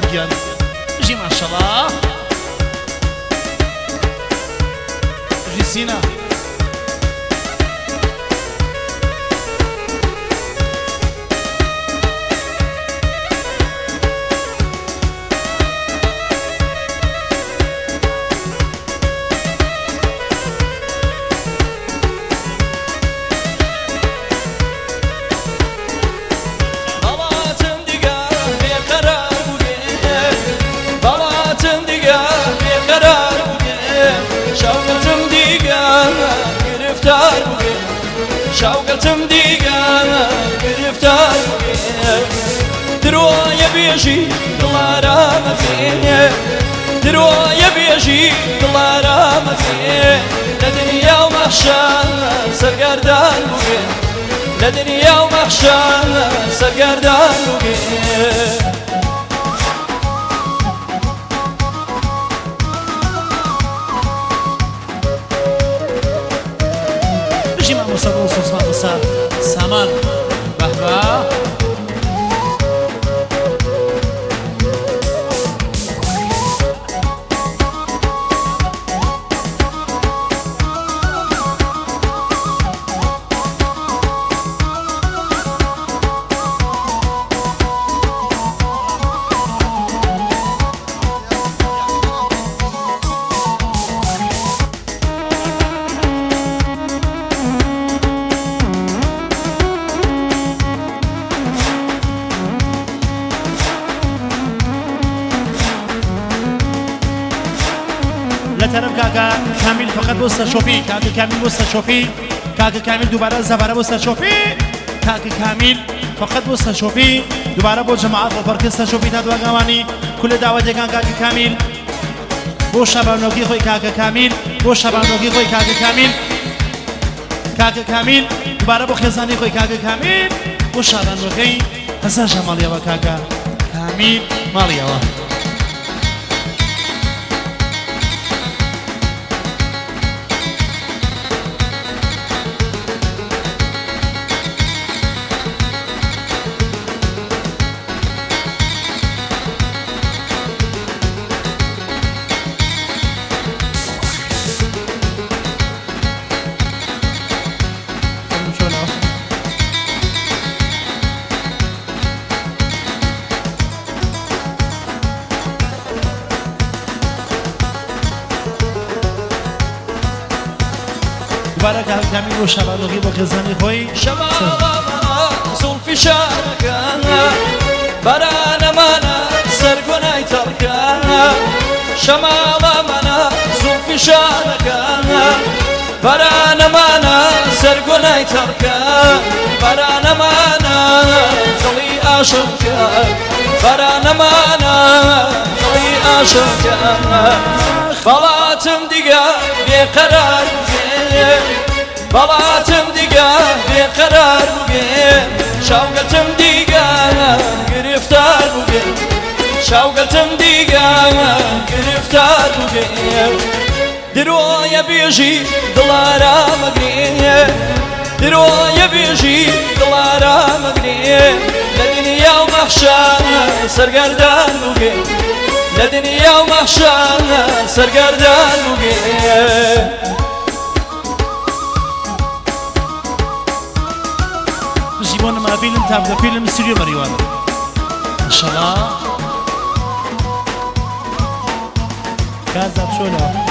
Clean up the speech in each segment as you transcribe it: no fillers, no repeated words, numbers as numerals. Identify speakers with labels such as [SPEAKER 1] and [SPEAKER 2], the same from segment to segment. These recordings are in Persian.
[SPEAKER 1] گیان بژی ماشەڵڵا بژی سینە
[SPEAKER 2] شوقتم دیگه گرفتار دروای بیجی دلارم فینه دروای بیجی دلارم فینه لدنیا و محشر سرگردان بگه لدنیا و محشر سرگردان بگه
[SPEAKER 1] سامان بهبه لطرف كاكا كامل فقط بوستا شوفي كاكا كامل بوستا شوفي كاكا كامل دوباره زباره بوستا شوفي كاكا كامل فقط بوستا شوفي دوباره بو جماعات وبركستا شوفي تدوا غواني كل دعوه كان كاكا كامل بو شبانوكي خوي كاكا كامل بو شبانوكي خوي كاكا كامل كاكا كامل دوباره بو خزاني خوي كاكا كامل بو شبانوكي هسا جماليا وكاكا كامل ماليا دوباره کمی رو شبانوگی با خزانی خوی
[SPEAKER 2] شبابا زلفی شارکان بران مانا سرگونای ترکان شبابا مانا زلفی شارکان بران مانا سرگونای ترکان بران مانا دلی عاشقان بران مانا دلی عاشقان بلاتم دیگه بیقرار بلاتم دیگه بیقرار بگه شوقتم دیگه گرفتار بگه شوقتم دیگه گرفتار بگه دروی بیجی دلارم گریه دروی بیجی دلارم گریه لدنیا و محشر سرگردان بگه لدنیا و محشر سرگردان بگه
[SPEAKER 1] جيبونا ما فيلم تابع فيلم استوديو مريوان ان شاء الله كذا بشوله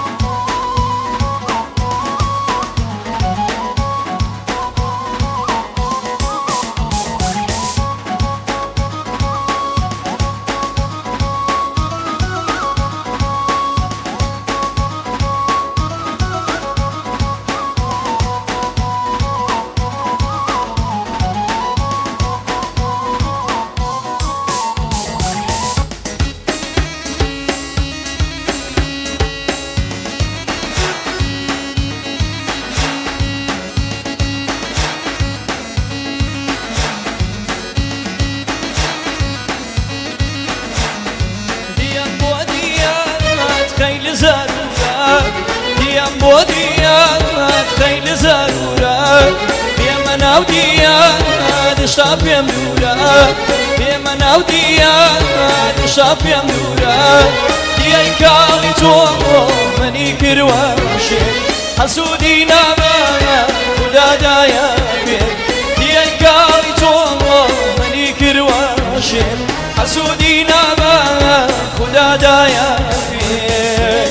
[SPEAKER 2] بوديات خيل زارورة بيمنا وديات اشتاق بيمورة بيمنا ناو دیار شافیم دورا دیای کاڵی تۆ منی کرواشێ حەسوودی نامە خوددادایە بێ دیای کاڵی تۆ منی کرواشێ حەسوودی نامە خوددادایە بێ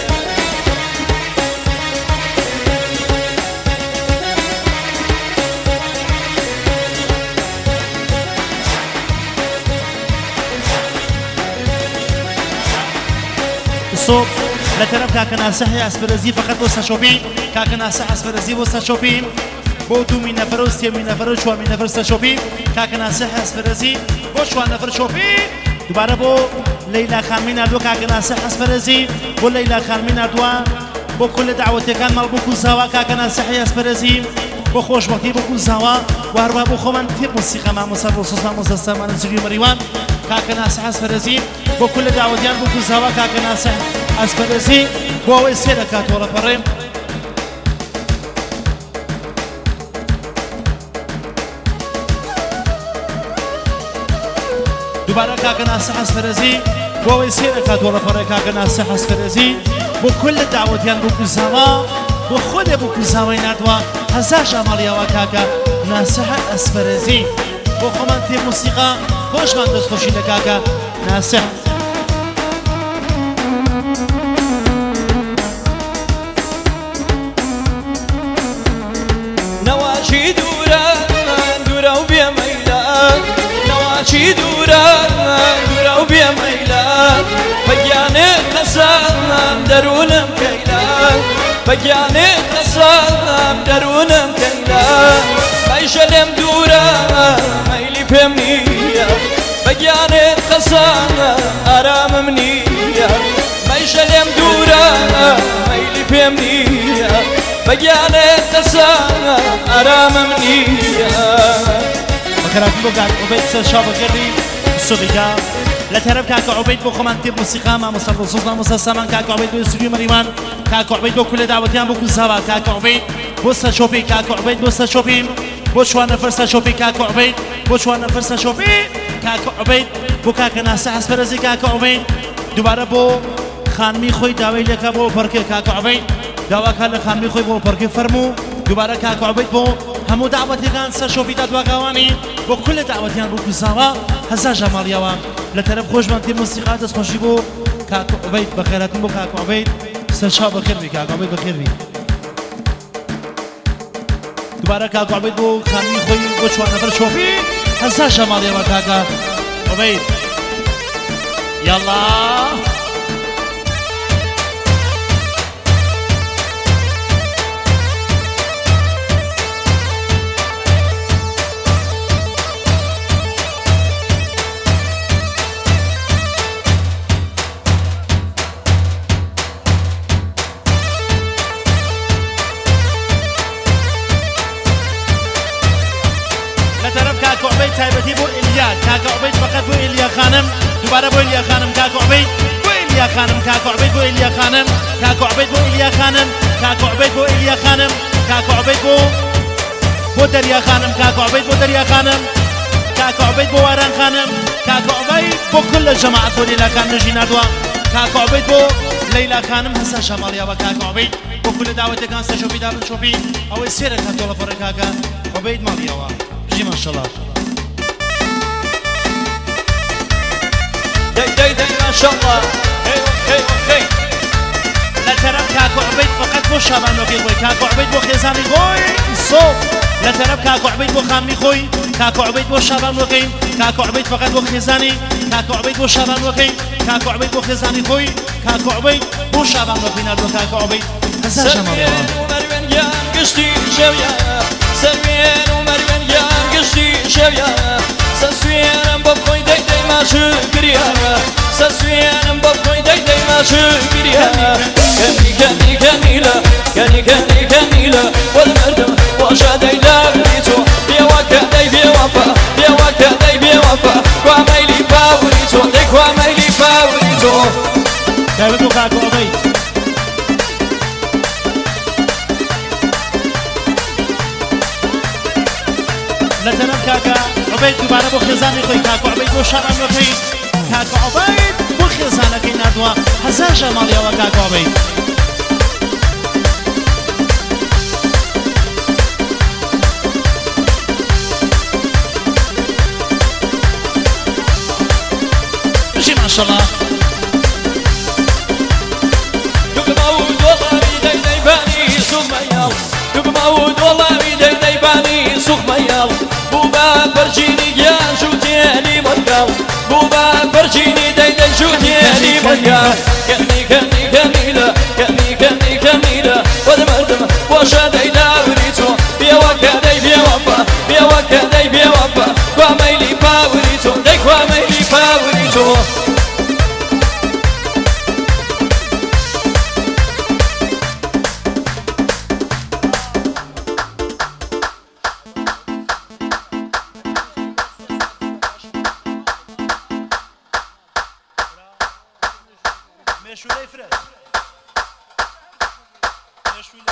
[SPEAKER 1] صوب لطرف كاكناسة اسبرزي فقط بوسا شوبي كاكناسة اسبرزي بوسا شوبي بودو من نفر سي من نفر شو من نفر شوبي كاكناسة اسبرزي بو شو نفر شوبي دوباره بو ليلى خامين دو كاكناسة اسبرزي بو ليلى خامين دو بو كل دعوتي كان مال بو كوزاوا كاكناسة اسبرزي بو خوش وقتی بو كوزاوا واربا بو خومن تيب موسيقى مع مصاب وصوصا مصاصا مع نزري مريوان كاكناسة اسبرزي بو كل دعوتيان بو كوزاوا كاكناسة اسبرزي بو ويسيرا كاتورا فريم دوباره كاكناسة اسبرزي بو ويسيرا كاتورا فريم كاكناسة اسبرزي بو كل دعوتيان بو كوزاوا بو خود بو كوزاوا نادوا هزاش عمليا وكاكا ناسة اسبرزي بو خومن تيب موسيقى خوش من دست خوشی لكاكا ناسه
[SPEAKER 2] نواجي دورا وبيميلا نواجي دورا وبيميلا بجاني قسام درونم كيلا بجاني قسام درونم كيلا مايشلم دورا مايلي فهمنيا بجاني قسام أرام منيا مايشلم دورا مايلي فهمنيا بجاني قسام أرام منيا
[SPEAKER 1] بكراتي بو قاعد عبيد سرشاب قري الصديقة لطرف كاكو عبيد بو خمانتي موسيقى مع مصطفى صوصنا مسلسما كاكو عبيد بو استوديو مريمان كاكو عبيد بو كل دعوتيان بو كل سوا كاكو عبيد بو سرشوبي كاكو عبيد بو سرشوبي بو شوان فرصة شوبي كاكو عبيد بو شوان فرصة شوبي كاكو عبيد بو كاكو ناسة اسبرزي كاكو عبيد دوباره بو خانمي خوي داوي لك بو بركي كاكو عبيد داوا كان خانمي خوي بو بركي فرمو دوباره كاكو عبيد بو همو دعوتي كان سرشوبي داد واقواني بو كل دعوتيان بو كزاوا هزا جماليوا لطرف خوش من تي موسيقى دست خوشي بو كاكو عبيد بخيراتي بو كاكو عبيد سرشاب بخير بي كاكو عبيد بخير بي دوباره كاكو عبيد بو خانمي خوي بو شوان نفر شوبي هزا جماليوا كاكا عبيد يلا كاكو عبيد تايبتي بو إليا كاكو عبيد فقط بو إليا خانم دوباره بو إليا خانم كاكو عبيد بو إليا خانم كاكو عبيد بو إليا خانم كاكو عبيد بو إليا خانم كاكو عبيد بو إليا خانم كاكو عبيد بو دريا خانم كاكو عبيد بو دريا خانم كاكو عبيد بو واران خانم كاكو عبيد بو كل الجماعة بو ليلى خانم نجي نادوا كاكو عبيد بو ليلى خانم هسا شماليا وكاكو عبيد بو كل دعوة كان سشوفي دارن شوفي أو السيرة كاتولا فركاكا عبيد ماليا ما شاء الله
[SPEAKER 2] داي ما شاء الله هي
[SPEAKER 1] لا ترى كاكو عبيد فقط بو شابان وكي خوي كاكو عبيد بو خيزاني خوي الصوت لا ترى كاكو عبيد بو خامني خوي كاكو عبيد بو شابان وكي كاكو عبيد فقط بو خيزاني كاكو عبيد بو شابان وكي كاكو عبيد بو خيزاني خوي كاكو عبيد بو شابان وكي نادو كاكو عبيد هسا شمال
[SPEAKER 2] ومروان يا قشتي شويا سرين ومروان يا قشتي شويا سسوينم بخوي داي ما شكريا سسوينم بخوي داي ما شكريا كنيلا والمردم وشادي لابريتو يا وكداي بي وفا كواميلي فاوريتو دي كواميلي فاوريتو
[SPEAKER 1] دايبتو كاكو عبيد لتنم كاكا عبيد دوباره بو خزاني خوي كاكو عبيد بو شرم نخي كاكو عبيد بو خزانة كي نردوا هزار جمال يا وكاكو عبيد ماشي ما شاء الله
[SPEAKER 2] موعود والله بيدي باني سوق ميال موعود والله بيدي باني سوق ميال بوبا برجيني يا شوتيني مكال بوبا برجيني ديدي شوتيني مكال كني كميلة ودمردم وشادي داوريتو بيا وكادي بيا وفا كواميلي فاوريتو دي كواميلي فاوريتو
[SPEAKER 1] مشولي فرز مشولي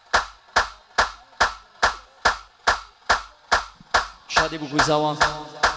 [SPEAKER 2] شادي بوكوزاوا